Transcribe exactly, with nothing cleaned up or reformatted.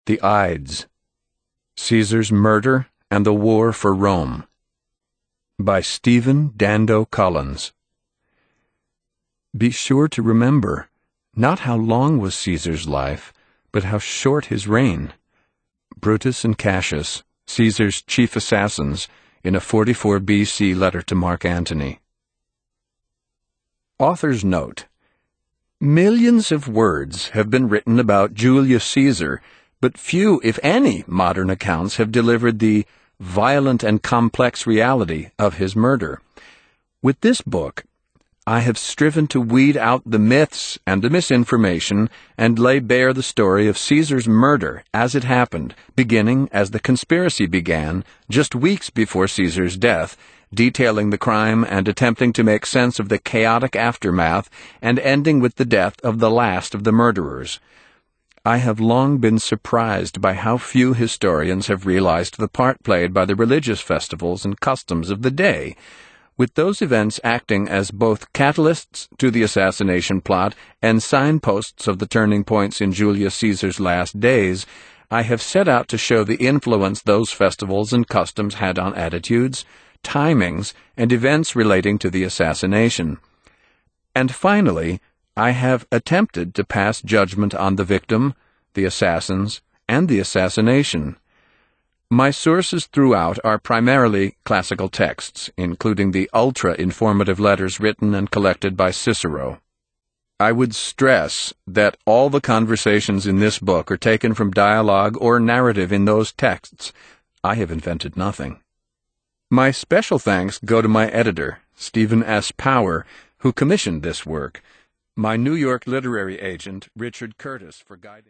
The Ides, Caesar's Murder and the War for Rome, by Stephen Dando Collins. Be sure to remember, not how long was Caesar's life, but how short his reign. Brutus and Cassius, Caesar's chief assassins, in a forty-four B C letter to Mark Antony. Author's note: millions of words have been written about Julius Caesar, but few, if any, modern accounts have delivered the violent and complex reality of his murder. With this book, I have striven to weed out the myths and the misinformation and lay bare the story of Caesar's murder as it happened, beginning as the conspiracy began, just weeks before Caesar's death, detailing the crime and attempting to make sense of the chaotic aftermath, and ending with the death of the last of the murderers. I have long been surprised by how few historians have realized the part played by the religious festivals and customs of the day, with those events acting as both catalysts to the assassination plot and signposts of the turning points in Julius Caesar's last days. I have set out to show the influence those festivals and customs had on attitudes, timings, and events relating to the assassination. And finally, I have attempted to pass judgment on the victim, the assassins, and the assassination. My sources throughout are primarily classical texts, including the ultra-informative letters written and collected by Cicero. I would stress that all the conversations in this book are taken from dialogue or narrative in those texts. I have invented nothing. My special thanks go to my editor, Stephen S. Power, who commissioned this work, my New York literary agent, Richard Curtis, for guiding.